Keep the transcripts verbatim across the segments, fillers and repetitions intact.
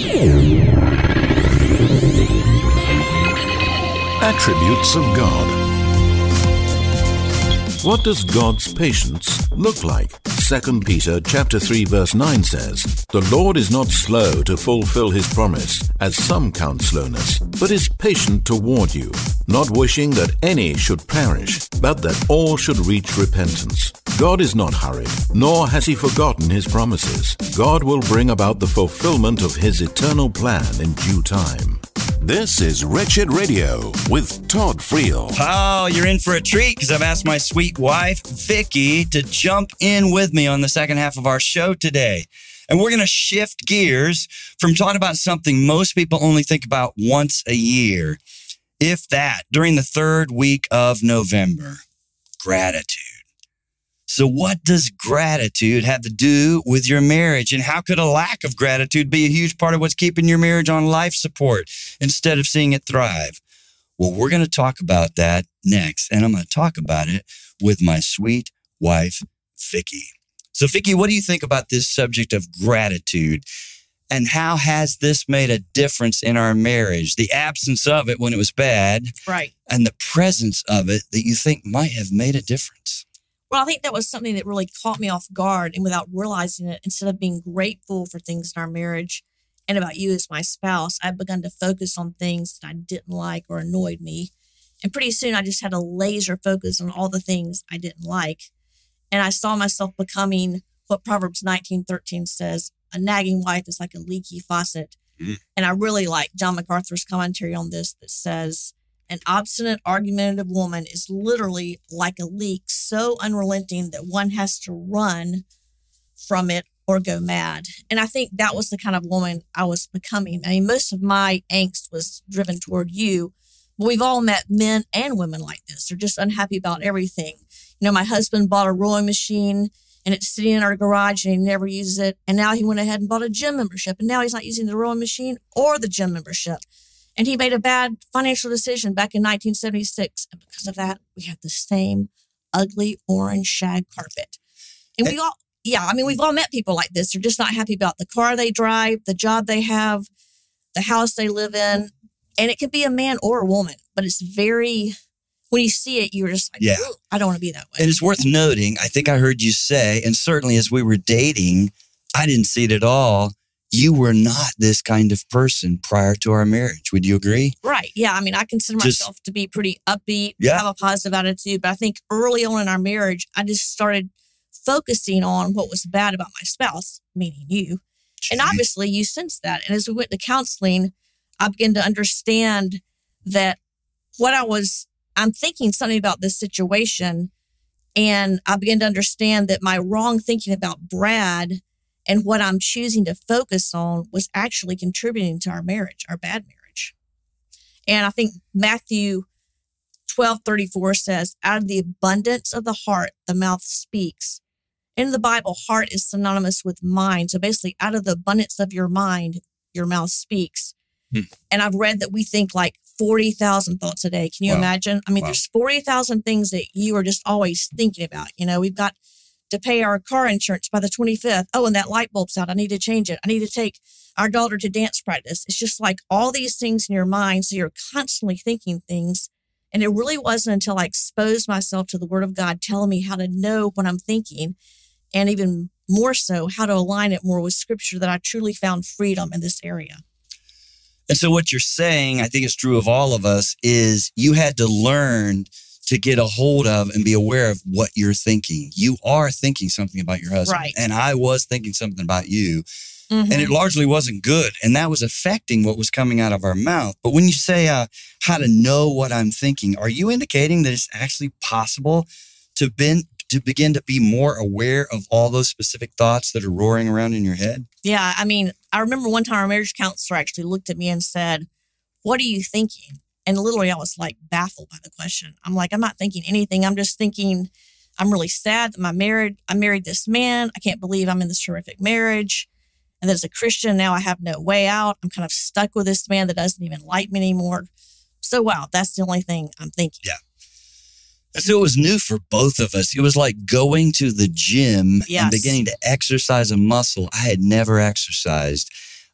Attributes of God. What does God's patience look like? Second Peter chapter three verse nine says, "The Lord is not slow to fulfill his promise, as some count slowness, but is patient toward you, not wishing that any should perish, but that all should reach repentance." God is not hurried, nor has he forgotten his promises. God will bring about the fulfillment of his eternal plan in due time. This is Wretched Radio with Todd Friel. Oh, you're in for a treat because I've asked my sweet wife, Vicky, to jump in with me on the second half of our show today. And we're going to shift gears from talking about something most people only think about once a year, if that, during the third week of November, gratitude. So what does gratitude have to do with your marriage? And how could a lack of gratitude be a huge part of what's keeping your marriage on life support instead of seeing it thrive? Well, we're going to talk about that next. And I'm going to talk about it with my sweet wife, Vicky. So Vicky, what do you think about this subject of gratitude? And how has this made a difference in our marriage? The absence of it when it was bad. Right. And the presence of it that you think might have made a difference. Well, I think that was something that really caught me off guard, and without realizing it, instead of being grateful for things in our marriage and about you as my spouse, I've begun to focus on things that I didn't like or annoyed me. And pretty soon I just had a laser focus on all the things I didn't like. And I saw myself becoming what Proverbs nineteen thirteen says, a nagging wife is like a leaky faucet. Mm. And I really like John MacArthur's commentary on this that says, an obstinate, argumentative woman is literally like a leak so unrelenting that one has to run from it or go mad. And I think that was the kind of woman I was becoming. I mean, most of my angst was driven toward you. But we've all met men and women like this. They're just unhappy about everything. You know, my husband bought a rowing machine and it's sitting in our garage and he never uses it. And now he went ahead and bought a gym membership. And now he's not using the rowing machine or the gym membership. And he made a bad financial decision back in nineteen seventy-six. And because of that, we have the same ugly orange shag carpet. And we all, yeah, I mean, we've all met people like this. They're just not happy about the car they drive, the job they have, the house they live in. And it could be a man or a woman, but it's very, when you see it, you're just like, yeah. I don't want to be that way. And it's worth noting, I think I heard you say, and certainly as we were dating, I didn't see it at all. You were not this kind of person prior to our marriage. Would you agree? Right. Yeah. I mean, I consider Just, myself to be pretty upbeat, yeah. have a positive attitude. But I think early on in our marriage, I just started focusing on what was bad about my spouse, meaning you. Gee. And obviously you sensed that. And as we went to counseling, I began to understand that what I was, I'm thinking something about this situation. And I began to understand that my wrong thinking about Brad and what I'm choosing to focus on was actually contributing to our marriage, our bad marriage. And I think Matthew twelve thirty-four says, out of the abundance of the heart, the mouth speaks. In the Bible, heart is synonymous with mind. So basically, out of the abundance of your mind, your mouth speaks. Hmm. And I've read that we think like forty thousand thoughts a day. Can you wow. imagine? I mean, wow. there's forty thousand things that you are just always thinking about. You know, we've got to pay our car insurance by the twenty-fifth. Oh, and that light bulb's out. I need to change it. I need to take our daughter to dance practice. It's just like all these things in your mind. So you're constantly thinking things. And it really wasn't until I exposed myself to the Word of God telling me how to know what I'm thinking, and even more so, how to align it more with Scripture, that I truly found freedom in this area. And so what you're saying, I think it's true of all of us, is you had to learn to get a hold of and be aware of what you're thinking. You are thinking something about your husband. Right. And I was thinking something about you. Mm-hmm. And it largely wasn't good. And that was affecting what was coming out of our mouth. But when you say uh, how to know what I'm thinking, are you indicating that it's actually possible to, been, to begin to be more aware of all those specific thoughts that are roaring around in your head? Yeah. I mean, I remember one time our marriage counselor actually looked at me and said, what are you thinking? And literally I was like baffled by the question. I'm like, I'm not thinking anything. I'm just thinking I'm really sad that my married, I married this man. I can't believe I'm in this terrific marriage. And as a Christian, now I have no way out. I'm kind of stuck with this man that doesn't even like me anymore. So, wow, that's the only thing I'm thinking. Yeah. And so it was new for both of us. It was like going to the gym yes. and beginning to exercise a muscle I had never exercised.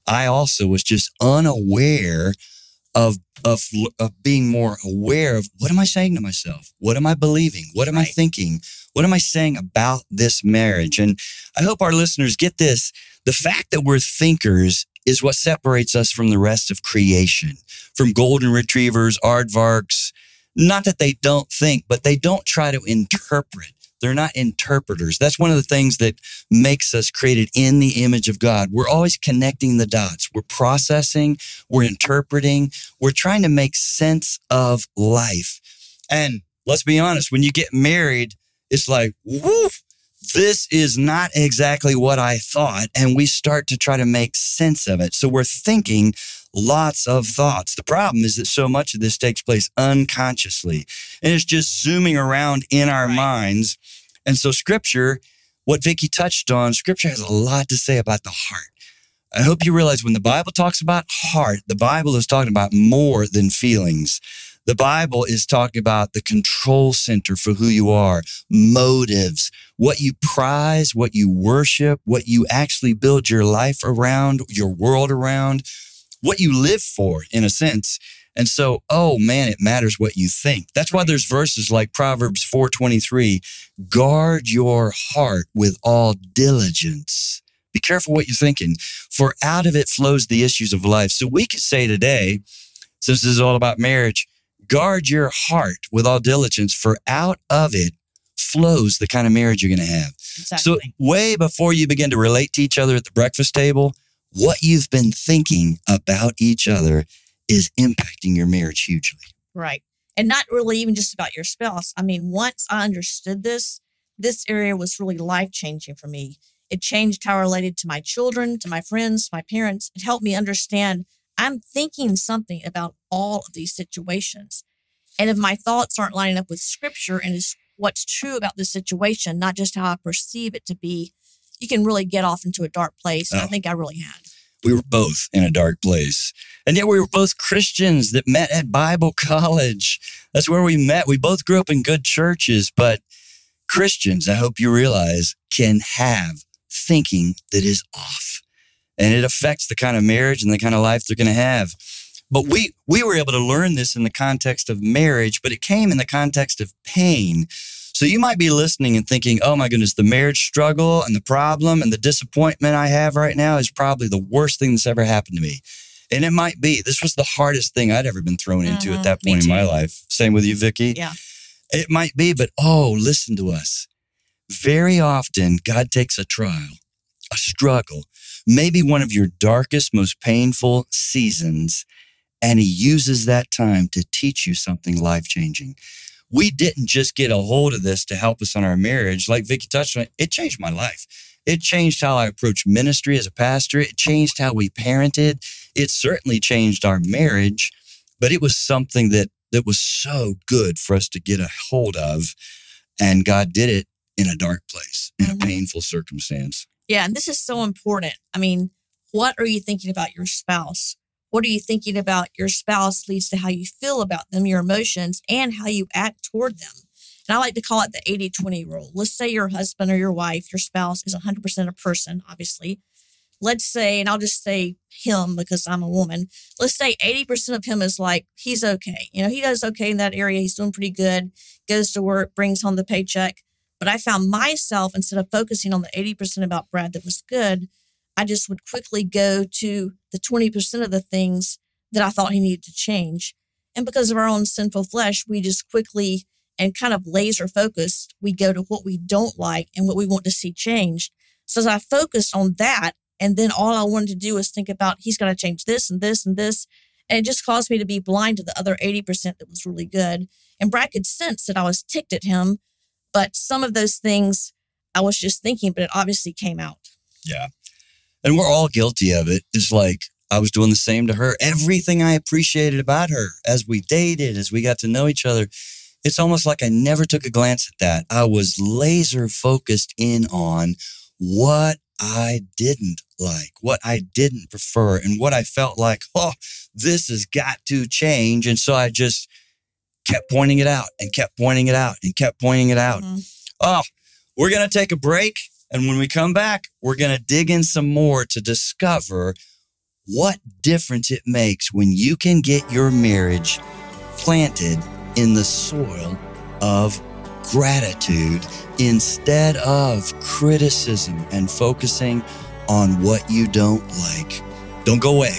I also was just unaware of, of, of being more aware of what am I saying to myself? What am I believing? What am Right. I thinking? What am I saying about this marriage? And I hope our listeners get this. The fact that we're thinkers is what separates us from the rest of creation, from golden retrievers, aardvarks. Not that they don't think, but they don't try to interpret. They're not interpreters. That's one of the things that makes us created in the image of God. We're always connecting the dots. We're processing, we're interpreting, we're trying to make sense of life. And let's be honest, when you get married, it's like, woo, this is not exactly what I thought. And we start to try to make sense of it. So we're thinking lots of thoughts. The problem is that so much of this takes place unconsciously, and it's just zooming around in our Right. minds. And so scripture, what Vicki touched on, scripture has a lot to say about the heart. I hope you realize when the Bible talks about heart, the Bible is talking about more than feelings. The Bible is talking about the control center for who you are, motives, what you prize, what you worship, what you actually build your life around, your world around, what you live for, in a sense. And so, oh man, it matters what you think. That's why there's verses like Proverbs four twenty-three, guard your heart with all diligence. Be careful what you're thinking, for out of it flows the issues of life. So we could say today, since this is all about marriage, guard your heart with all diligence, for out of it flows the kind of marriage you're going to have. Exactly. So way before you begin to relate to each other at the breakfast table, what you've been thinking about each other is impacting your marriage hugely. Right. And not really even just about your spouse. I mean, once I understood this, this area was really life-changing for me. It changed how I related to my children, to my friends, my parents. It helped me understand I'm thinking something about all of these situations. And if my thoughts aren't lining up with scripture and is what's true about the situation, not just how I perceive it to be, you can really get off into a dark place. And I Oh. think I really had. We were both in a dark place. And yet we were both Christians that met at Bible college. That's where we met. We both grew up in good churches, but Christians, I hope you realize, can have thinking that is off. And it affects the kind of marriage and the kind of life they're going to have. But we we were able to learn this in the context of marriage, but it came in the context of pain. So you might be listening and thinking, oh my goodness, the marriage struggle and the problem and the disappointment I have right now is probably the worst thing that's ever happened to me. And it might be. This was the hardest thing I'd ever been thrown into Mhm, at that me point in my too. life. Same with you, Vicki. Yeah. It might be, but oh, listen to us. Very often, God takes a trial, a struggle, maybe one of your darkest, most painful seasons, and he uses that time to teach you something life-changing. We didn't just get a hold of this to help us on our marriage. Like Vicki touched on, it changed my life. It changed how I approached ministry as a pastor. It changed how we parented. It certainly changed our marriage, but it was something that, that was so good for us to get a hold of. And God did it in a dark place, in Mhm. a painful circumstance. Yeah, and this is so important. I mean, what are you thinking about your spouse? What are you thinking about your spouse leads to how you feel about them, your emotions, and how you act toward them. And I like to call it the eighty twenty rule. Let's say your husband or your wife, your spouse is one hundred percent a person, obviously. Let's say, and I'll just say him because I'm a woman. Let's say eighty percent of him is like, he's okay. You know, he does okay in that area. He's doing pretty good, goes to work, brings home the paycheck. But I found myself, instead of focusing on the eighty percent about Brad that was good, I just would quickly go to the twenty percent of the things that I thought he needed to change. And because of our own sinful flesh, we just quickly and kind of laser focused, we go to what we don't like and what we want to see changed. So as I focused on that, and then all I wanted to do was think about, he's got to change this and this and this. And it just caused me to be blind to the other eighty percent that was really good. And Brad could sense that I was ticked at him. But some of those things I was just thinking, but it obviously came out. Yeah. And we're all guilty of it. It's like I was doing the same to her. Everything I appreciated about her as we dated, as we got to know each other, it's almost like I never took a glance at that. I was laser focused in on what I didn't like, what I didn't prefer, and what I felt like, oh, this has got to change. And so I just kept pointing it out and kept pointing it out and kept pointing it out. Mm-hmm. Oh, we're going to take a break. And when we come back, we're going to dig in some more to discover what difference it makes when you can get your marriage planted in the soil of gratitude instead of criticism and focusing on what you don't like. Don't go away.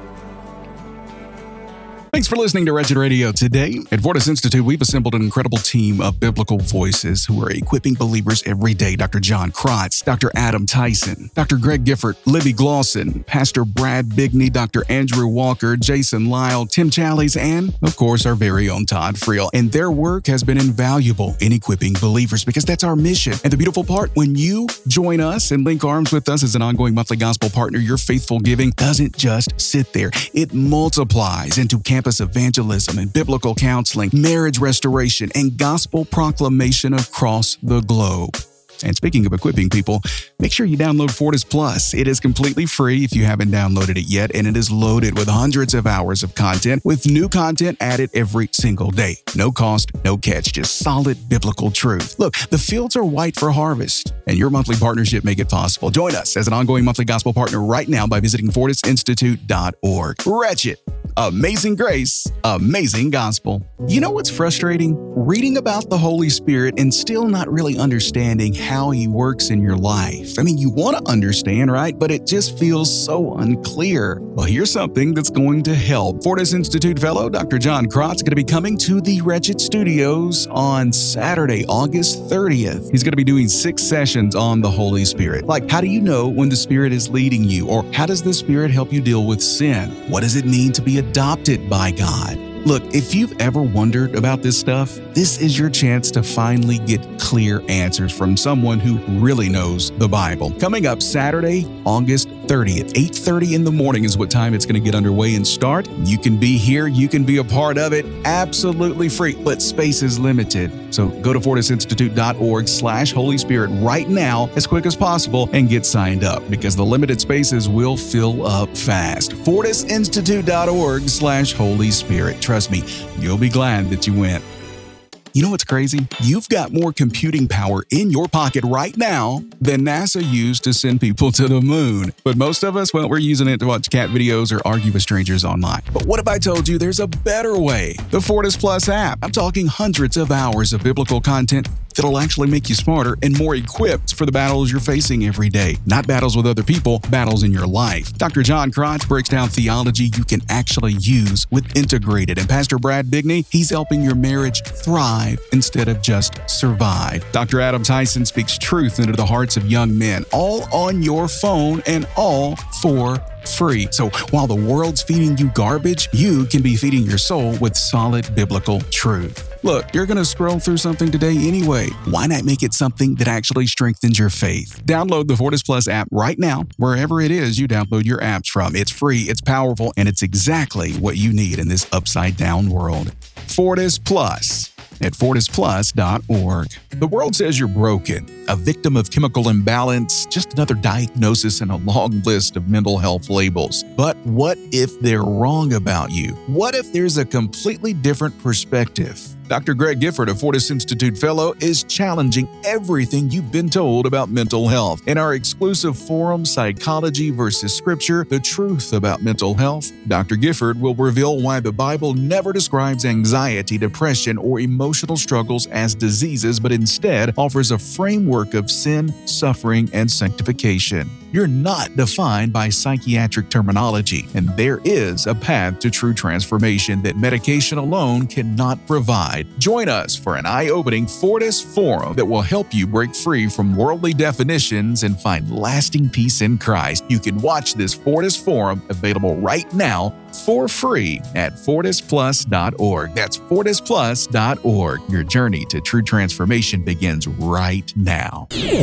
Thanks for listening to Wretched Radio today. At Fortis Institute, we've assembled an incredible team of biblical voices who are equipping believers every day. Doctor John Krotz, Doctor Adam Tyson, Doctor Greg Gifford, Libby Glosson, Pastor Brad Bigney, Doctor Andrew Walker, Jason Lyle, Tim Challies, and, of course, our very own Todd Friel. And their work has been invaluable in equipping believers because that's our mission. And the beautiful part, when you join us and link arms with us as an ongoing monthly gospel partner, your faithful giving doesn't just sit there. It multiplies into campus evangelism and biblical counseling, marriage restoration, and gospel proclamation across the globe. And speaking of equipping people, make sure you download Fortis Plus. It is completely free if you haven't downloaded it yet, and it is loaded with hundreds of hours of content with new content added every single day. No cost, no catch, just solid biblical truth. Look, the fields are white for harvest, and your monthly partnership make it possible. Join us as an ongoing monthly gospel partner right now by visiting fortis institute dot org. Wretched, amazing grace, amazing gospel. You know what's frustrating? Reading about the Holy Spirit and still not really understanding how he works in your life. I mean, you want to understand, right? But it just feels so unclear. Well, here's something that's going to help. Fortis Institute fellow Doctor John Krotz is going to be coming to the Wretched Studios on Saturday, August thirtieth. He's going to be doing six sessions on the Holy Spirit. Like, how do you know when the Spirit is leading you? Or how does the Spirit help you deal with sin? What does it mean to be adopted by God? Look, if you've ever wondered about this stuff, this is your chance to finally get clear answers from someone who really knows the Bible. Coming up Saturday, August thirtieth, eight thirty in the morning is what time it's going to get underway and start. You can be here. You can be a part of it. Absolutely free, but space is limited. So go to fortis institute dot org slash Holy Spirit right now as quick as possible and get signed up because the limited spaces will fill up fast. fortis institute dot org slash Holy Spirit. Trust me, you'll be glad that you went. You know what's crazy? You've got more computing power in your pocket right now than NASA used to send people to the moon. But most of us, well, we're using it to watch cat videos or argue with strangers online. But what if I told you there's a better way? The Fortis Plus app. I'm talking hundreds of hours of biblical content that'll actually make you smarter and more equipped for the battles you're facing every day. Not battles with other people, battles in your life. Doctor John Krotz breaks down theology you can actually use with Integrated. And Pastor Brad Bigney, he's helping your marriage thrive instead of just survive. Doctor Adam Tyson speaks truth into the hearts of young men, all on your phone and all for free. So while the world's feeding you garbage, you can be feeding your soul with solid biblical truth. Look, you're going to scroll through something today anyway. Why not make it something that actually strengthens your faith? Download the Fortis Plus app right now, wherever it is you download your apps from. It's free, it's powerful, and it's exactly what you need in this upside-down world. Fortis Plus at fortis plus dot org. The world says you're broken, a victim of chemical imbalance, just another diagnosis in a long list of mental health labels. But what if they're wrong about you? What if there's a completely different perspective? Doctor Greg Gifford, a Fortis Institute fellow, is challenging everything you've been told about mental health. In our exclusive forum, Psychology versus Scripture, The Truth About Mental Health, Doctor Gifford will reveal why the Bible never describes anxiety, depression, or emotional struggles as diseases, but instead offers a framework of sin, suffering, and sanctification. You're not defined by psychiatric terminology, and there is a path to true transformation that medication alone cannot provide. Join us for an eye-opening Fortis Forum that will help you break free from worldly definitions and find lasting peace in Christ. You can watch this Fortis Forum available right now for free at fortis plus dot org. That's fortis plus dot org. Your journey to true transformation begins right now.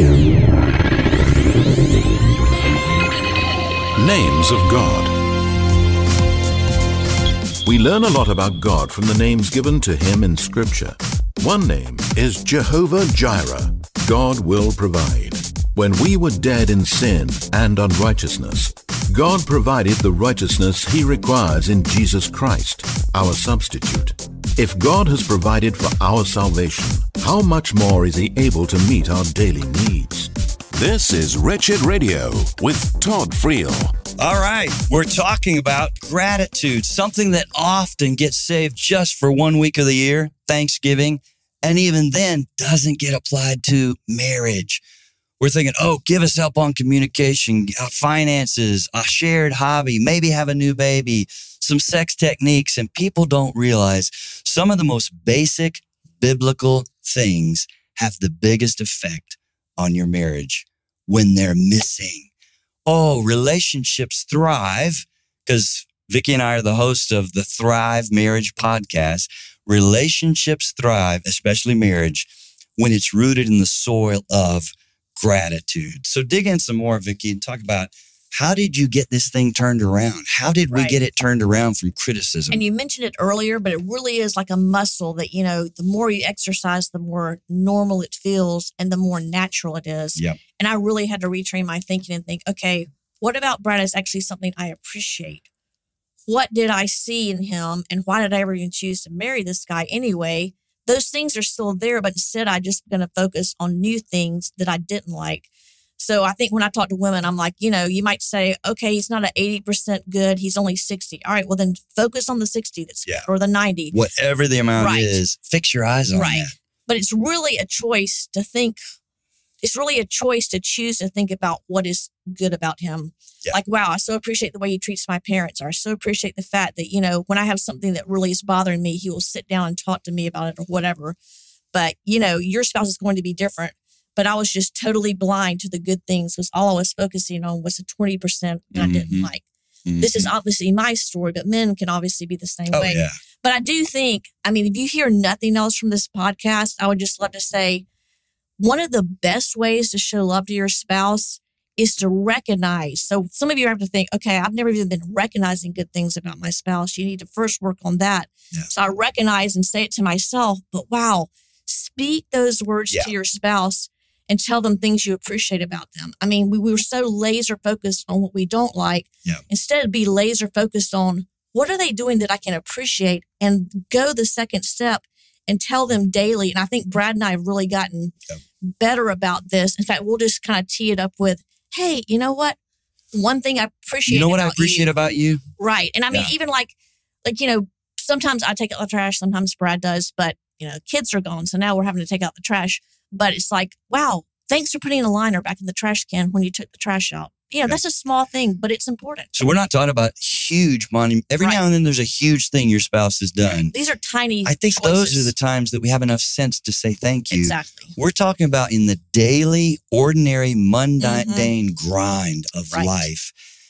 Names of God. We learn a lot about God from the names given to him in Scripture. One name is Jehovah Jireh. God will provide. When we were dead in sin and unrighteousness, God provided the righteousness he requires in Jesus Christ, our substitute. If God has provided for our salvation, how much more is he able to meet our daily needs? This is Wretched Radio with Todd Friel. All right, we're talking about gratitude, something that often gets saved just for one week of the year, Thanksgiving, and even then doesn't get applied to marriage. We're thinking, oh, give us help on communication, uh, finances, a shared hobby, maybe have a new baby, some sex techniques, and people don't realize some of the most basic biblical things have the biggest effect on your marriage when they're missing. Oh, relationships thrive because Vicki and I are the hosts of the Thrive Marriage podcast. Relationships thrive, especially marriage, when it's rooted in the soil of gratitude. So dig in some more, Vicki, and talk about how did you get this thing turned around? How did we Right. get it turned around from criticism? And you mentioned it earlier, but it really is like a muscle that, you know, the more you exercise, the more normal it feels and the more natural it is. Yep. And I really had to retrain my thinking and think, okay, what about Brad is actually something I appreciate? What did I see in him? And why did I ever even choose to marry this guy anyway? Those things are still there, but instead I just going to focus on new things that I didn't like. So I think when I talk to women, I'm like, you know, you might say, okay, he's not at eighty percent good. He's only sixty. All right, well then focus on the sixty that's Yeah. or the ninety. Whatever the amount Right. is, fix your eyes on Right. that. But it's really a choice to think, it's really a choice to choose to think about what is good about him. Yeah. Like, wow, I so appreciate the way he treats my parents, or I so appreciate the fact that, you know, when I have something that really is bothering me, he will sit down and talk to me about it or whatever. But, you know, your spouse is going to be different. But I was just totally blind to the good things because all I was focusing on was the twenty percent that I didn't Mhm. like. This is obviously my story, but men can obviously be the same Oh, way. yeah. But I do think, I mean, if you hear nothing else from this podcast, I would just love to say one of the best ways to show love to your spouse is to recognize. So some of you have to think, okay, I've never even been recognizing good things about my spouse. You need to first work on that. Yeah. So I recognize and say it to myself, but wow, speak those words Yeah. to your spouse and tell them things you appreciate about them. I mean, we, we were so laser focused on what we don't like. Yeah. Instead of be laser focused on what are they doing that I can appreciate and go the second step and tell them daily. And I think Brad and I have really gotten Yep. better about this. In fact, we'll just kind of tee it up with, hey, you know what? One thing I appreciate You know what I about appreciate you. about you? Right. And I mean, Yeah. even like, like, you know, sometimes I take out the trash, sometimes Brad does, but, you know, kids are gone. So now we're having to take out the trash. But it's like, wow, thanks for putting a liner back in the trash can when you took the trash out. You know, Yeah. that's a small thing, but it's important. So we're not talking about huge money. Every Right. now and then there's a huge thing your spouse has done. These are tiny I think those are choices. the times that we have enough sense to say thank you. Exactly. We're talking about in the daily, ordinary, mundane grind of Mm-hmm. Right. life.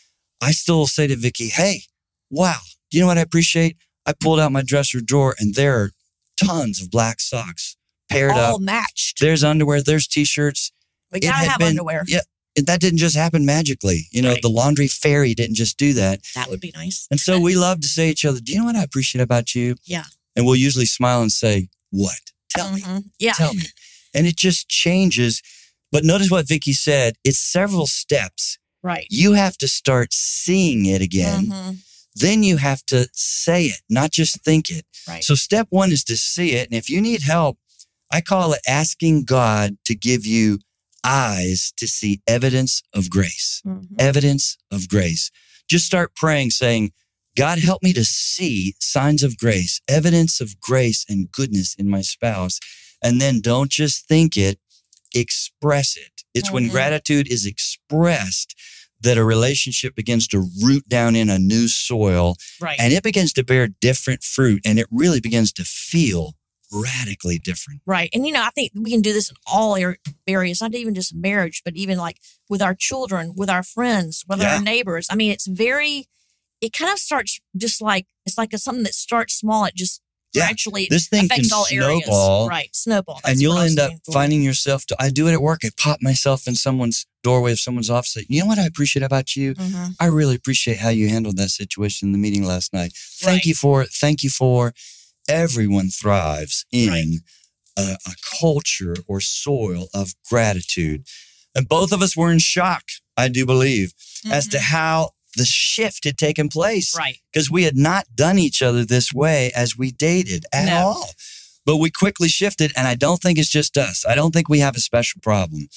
I still say to Vicki, hey, wow, do you know what I appreciate? I pulled out my dresser drawer and there are tons of black socks paired All up. matched. There's underwear, there's t-shirts. We It gotta had have been- underwear. Yeah, and that didn't just happen magically. You know, Right. the laundry fairy didn't just do that. That would be nice. And so we love to say to each other, do you know what I appreciate about you? Yeah. And we'll usually smile and say, what? Tell me, Mhm. Yeah. tell me. And it just changes. But notice what Vicki said. It's several steps. Right. You have to start seeing it again. Mhm. Then you have to say it, not just think it. Right. So step one is to see it. And if you need help, I call it asking God to give you eyes to see evidence of grace. Mhm. Evidence of grace. Just start praying, saying, God, help me to see signs of grace, evidence of grace and goodness in my spouse. And then don't just think it, express it. It's when Mhm. gratitude is expressed that a relationship begins to root down in a new soil Right. and it begins to bear different fruit and it really begins to feel radically different. Right. And, you know, I think we can do this in all ar- areas, not even just marriage, but even like with our children, with our friends, with Yeah. our neighbors. I mean, it's very, it kind of starts just like, it's like a, something that starts small. It just Yeah. gradually This thing affects can all areas. snowball. Right. Snowball. That's And you'll what I was end up looking for. finding yourself, to, I do it at work. I pop myself in someone's doorway of someone's office. Say, you know what I appreciate about you? Mhm. I really appreciate how you handled that situation in the meeting last night. Thank Right. you for it. Thank you for everyone thrives in Right. a, a culture or soil of gratitude. And both of us were in shock, I do believe, as to how the shift had taken place. Mm-hmm. Right. Because we had not done each other this way as we dated at No. all. But we quickly shifted, and I don't think it's just us. I don't think we have a special problem.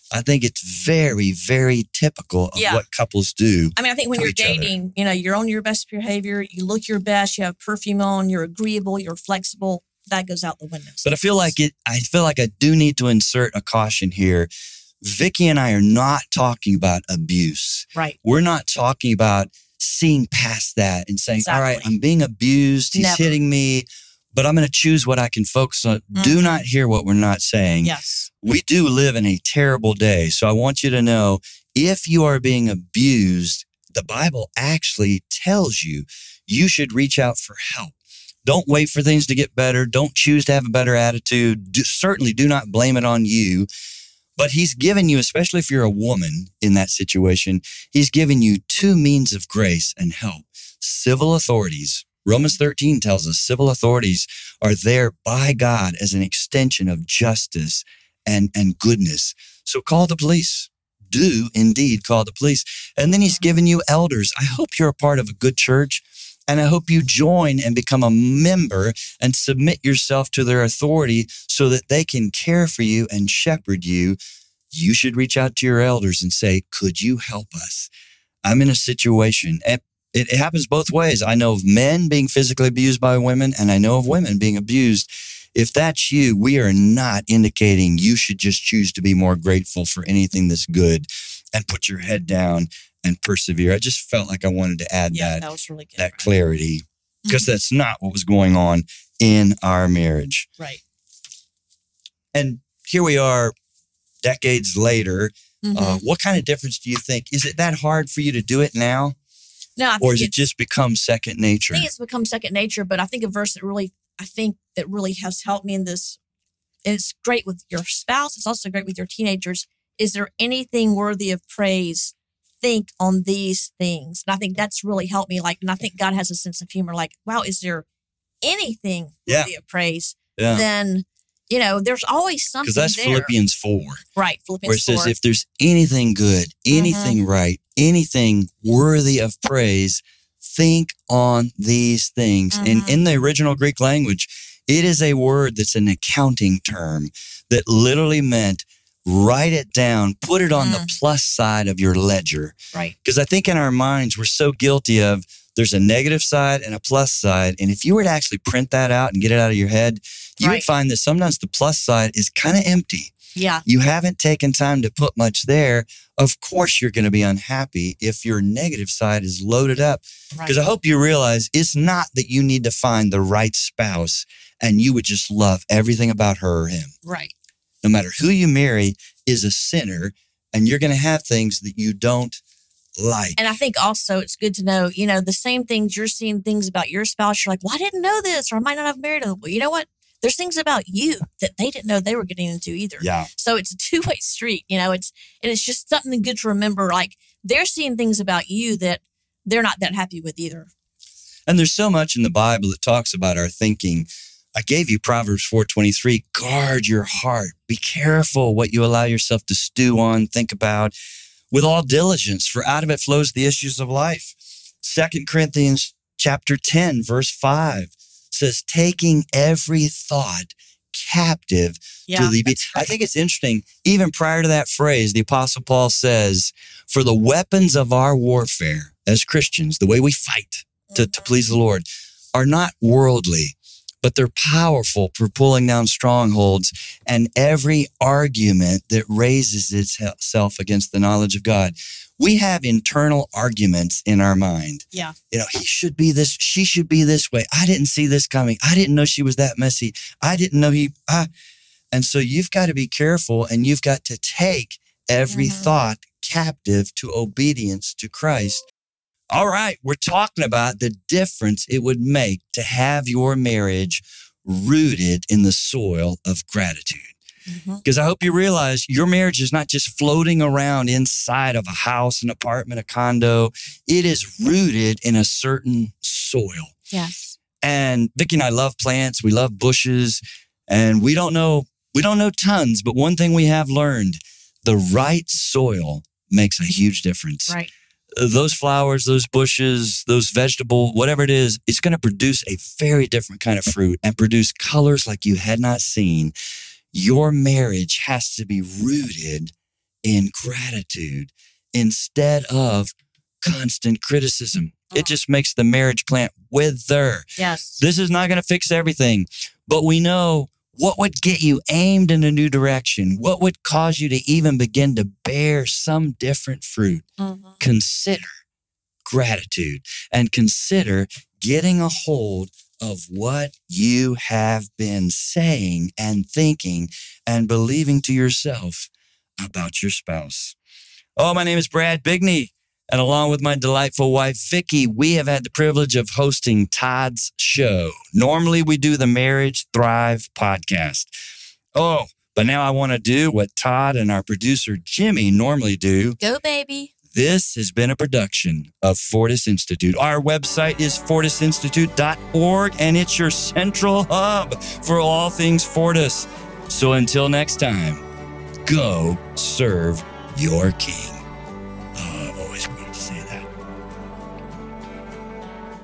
I think it's very, very typical of Yeah. what couples do. I mean, I think when to you're each other. dating, you know, you're on your best behavior, you look your best, you have perfume on, you're agreeable, you're flexible. That goes out the window. But I feel like it. I feel like I do need to insert a caution here. Vicky and I are not talking about abuse. Right. We're not talking about seeing past that and saying, all right, Exactly. I'm being abused. He's Never. hitting me, but I'm going to choose what I can focus on. Do Mhm. not hear what we're not saying. Yes. We do live in a terrible day. So I want you to know, if you are being abused, the Bible actually tells you you should reach out for help. Don't wait for things to get better. Don't choose to have a better attitude. Do, certainly do not blame it on you. But he's given you, especially if you're a woman in that situation, he's given you two means of grace and help. Civil authorities. Romans thirteen tells us civil authorities are there by God as an extension of justice and, and goodness. So call the police. Do indeed call the police. And then he's given you elders. I hope you're a part of a good church. And I hope you join and become a member and submit yourself to their authority so that they can care for you and shepherd you. You should reach out to your elders and say, could you help us? I'm in a situation. And it, it happens both ways. I know of men being physically abused by women, and I know of women being abused. If that's you, we are not indicating you should just choose to be more grateful for anything that's good and put your head down and persevere. I just felt like I wanted to add Yeah, that, that was really good. that Ryan. clarity, because Mhm. that's not what was going on in our marriage. Right. And here we are decades later. Mhm. Uh, what kind of difference do you think? Is it that hard for you to do it now? no, I think Or has it it's- just become second nature? I think it's become second nature, but I think a verse that really, I think that really has helped me in this, and it's great with your spouse. It's also great with your teenagers. Is there anything worthy of praise? Think on these things. And I think that's really helped me. Like, and I think God has a sense of humor. Like, wow, is there anything Yeah. worthy of praise? Yeah. Then, you know, there's always something Because that's there. Philippians four, Right. where Philippians it says, four. if there's anything good, anything right, anything worthy of praise, think on these things. And Mhm. in the original Greek language, it is a word that's an accounting term that literally meant write it down, put it on the Mm. plus side of your ledger. Right. Because I think in our minds, we're so guilty of there's a negative side and a plus side. And if you were to actually print that out and get it out of your head, you would Right. find that sometimes the plus side is kind of empty. Yeah. You haven't taken time to put much there. Of course, you're going to be unhappy if your negative side is loaded up. Right. Because I hope you realize it's not that you need to find the right spouse and you would just love everything about her or him. Right. No matter who you marry is a sinner, and you're going to have things that you don't like. And I think also it's good to know, you know, the same things you're seeing things about your spouse. You're like, well, I didn't know this, or I might not have married them. Well, you know what? There's things about you that they didn't know they were getting into either. Yeah. So it's a two-way street, you know, it's, and it's just something good to remember. Like, they're seeing things about you that they're not that happy with either. And there's so much in the Bible that talks about our thinking. I gave you Proverbs four twenty-three, guard your heart. Be careful what you allow yourself to stew on, think about, with all diligence, for out of it flows the issues of life. Second Corinthians chapter ten, verse five says, taking every thought captive Yeah. to the be- that's I right. think it's interesting. Even prior to that phrase, the Apostle Paul says, for the weapons of our warfare as Christians, the way we fight to, to please the Lord, are not worldly, but they're powerful for pulling down strongholds and every argument that raises itself against the knowledge of God. We have internal arguments in our mind. Yeah. You know, he should be this, she should be this way. I didn't see this coming. I didn't know she was that messy. I didn't know he, ah. And so you've got to be careful, and you've got to take every Mhm. thought captive to obedience to Christ. All right, we're talking about the difference it would make to have your marriage rooted in the soil of gratitude. Mhm. Because I hope you realize your marriage is not just floating around inside of a house, an apartment, a condo. It is rooted in a certain soil. Yes. And Vicki and I love plants. We love bushes, and we don't know, we don't know tons, but one thing we have learned, the right soil makes a huge difference. Right. Those flowers, those bushes, those vegetable, whatever it is, it's going to produce a very different kind of fruit and produce colors like you had not seen. Your marriage has to be rooted in gratitude instead of constant criticism. It just makes the marriage plant wither. Yes. This is not going to fix everything, but we know what would get you aimed in a new direction, what would cause you to even begin to bear some different fruit. Mm-hmm. Consider gratitude and consider getting a hold of what you have been saying and thinking and believing to yourself about your spouse. Oh, my name is Brad Bigney. And along with my delightful wife, Vicki, we have had the privilege of hosting Todd's show. Normally, we do the Marriage Thrive podcast. Oh, but now I want to do what Todd and our producer, Jimmy, normally do. Go, baby. This has been a production of Fortis Institute. Our website is fortis institute dot org, and it's your central hub for all things Fortis. So until next time, go serve your King.